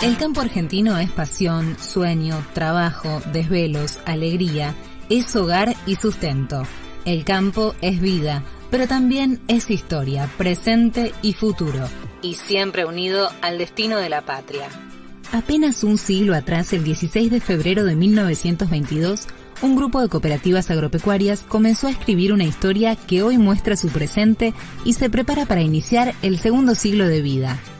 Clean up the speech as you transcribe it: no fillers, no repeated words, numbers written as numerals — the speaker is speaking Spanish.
El campo argentino es pasión, sueño, trabajo, desvelos, alegría, es hogar y sustento. El campo es vida, pero también es historia, presente y futuro, y siempre unido al destino de la patria. Apenas un siglo atrás, el 16 de febrero de 1922, un grupo de cooperativas agropecuarias comenzó a escribir una historia que hoy muestra su presente y se prepara para iniciar el segundo siglo de vida.